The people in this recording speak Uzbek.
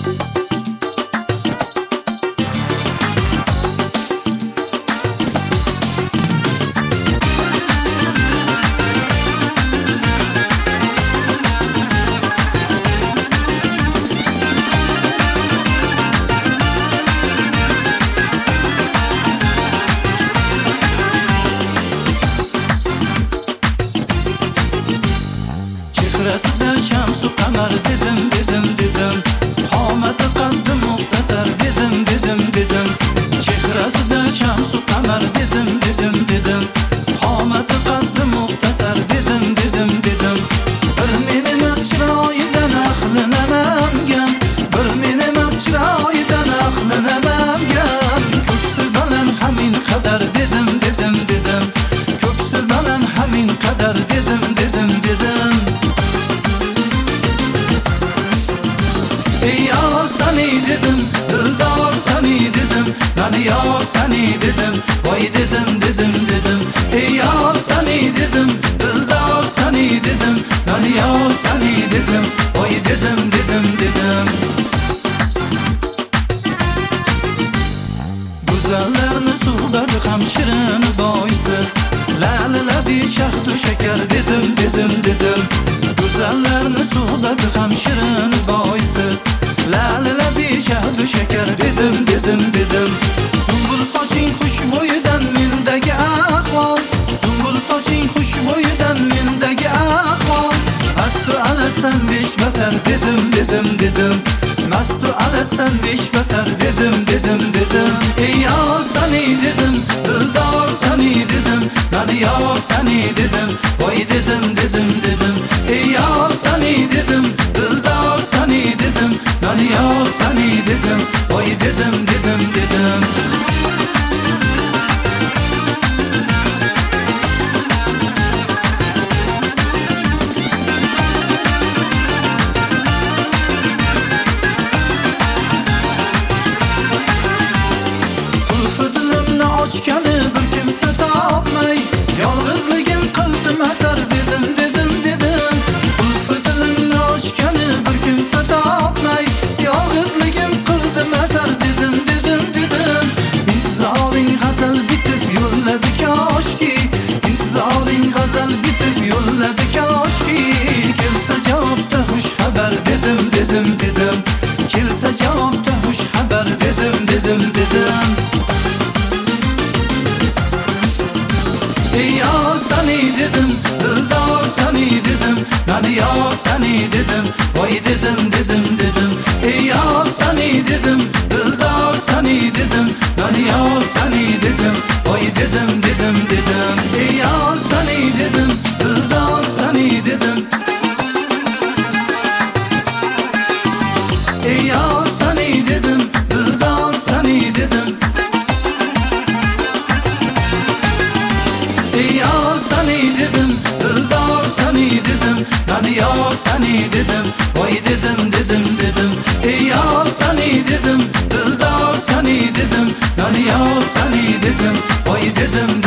Chehrasida shamsu qamar dedim dedim dedim, qomati qaddi muxtasar dedim dedim dedim. Chehrasida shamsu qamar dedim dedim dedim, qomati qaddi muxtasar dedim dedim dedim. Bir men emas chiroyidan aqlanamangan, bir men emas chiroyidan aqlanamangan. Ko'ksi baland hamin qadar dedim dedim dedim, ko'ksi baland hamin qadar dedim dedim dedim. Ey yar seni dedim, dildor seni dedim, nani yar seni dedim, voy dedim dedim dedim. Ey yar seni dedim, dildor seni dedim, nani yar seni dedim, voy dedim dedim dedim. Güzellerini suhbati ham shirin boysi, lali labi shahdu shakar dedim dedim dedim. Güzellerini suhbati ham shirin boysi, lali labi shahdu shakar dedim dedim dedim. Sumbul soching xushbo'yidan mendagi ahvol, sumbul soching xushbo'yidan mendagi ahvol. Mastu alasdan besh batar dedim dedim dedim, mastu alasdan besh batar dedim dedim dedim. Ey yar seni dedim, dildor seni dedim, nani yar seni dedim, voy dedim dedim dedim. Ey yar seni dedim, dildor seni dedim, nani yar seni dedim, voy dedim dedim dedim. Ochgani bir kimsa topmay, yolg'izligim qildim asar dedim dedim dedim. Qulfi dilimni ochgani bir kimsa topmay, yolg'izligim qildim asar dedim dedim dedim. İntizoring g'azal bitib yo'lladi koshki, intizoring g'azal bitib yo'lladi koshki. Kelsa javobda xush xabar dedim dedim dedim, kelsa javobda xush xabar dedim dedim dedim. Ey yar seni dedim, dildor seni dedim, nani yar seni dedim, voy dedim dedim dedim. Ey yar seni dedim, dildor seni dedim, nani yar seni dedim, voy dedim dedim dedim. Ey yar seni dedim, dildor seni dedim. Ey yar seni dedim, dildor seni dedim. Ey yar seni dedim, dildor seni dedim, nani yar seni dedim, voy dedim dedim dedim. Ey yar seni dedim, dildor seni dedim, nani yar seni dedim, voy dedim